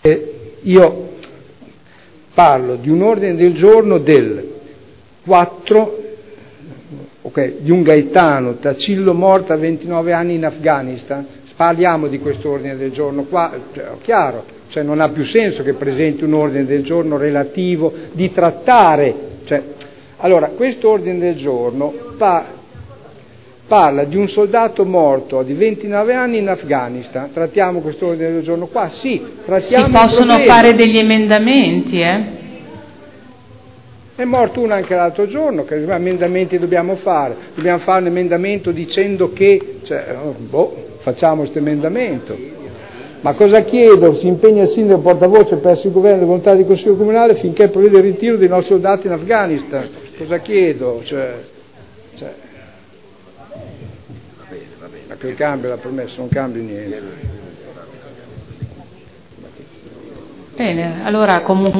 Io parlo di un ordine del giorno del 4, di un Gaetano Tacillo morto a 29 anni in Afghanistan. Parliamo di questo ordine del giorno qua, chiaro, cioè non ha più senso che presenti un ordine del giorno relativo di trattare, allora questo ordine del giorno parla di un soldato morto di 29 anni in Afghanistan. Trattiamo questo ordine del giorno qua? Sì, trattiamo. Si possono fare degli emendamenti, È morto uno anche l'altro giorno, che emendamenti dobbiamo fare? Dobbiamo fare un emendamento dicendo che, facciamo questo emendamento. Ma cosa chiedo? Si impegna il sindaco portavoce presso il governo e la volontà del Consiglio Comunale finché prevede il ritiro dei nostri soldati in Afghanistan. Cosa chiedo? Ma che cambia la promessa? Non cambia niente. Bene, allora comunque